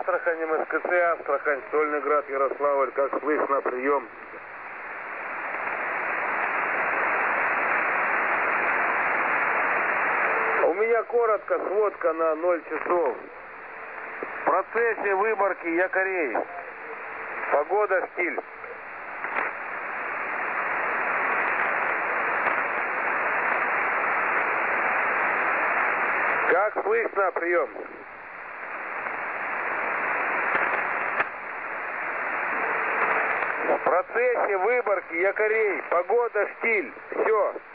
Астрахань, МСКЦ, Астрахань, Стольный Град, Ярославль. Как слышно, прием. У меня коротко, сводка на 0 часов. В процессе выборки якорей. Погода, штиль. Как слышно, прием. В процессе выборки якорей. Погода, штиль. Все.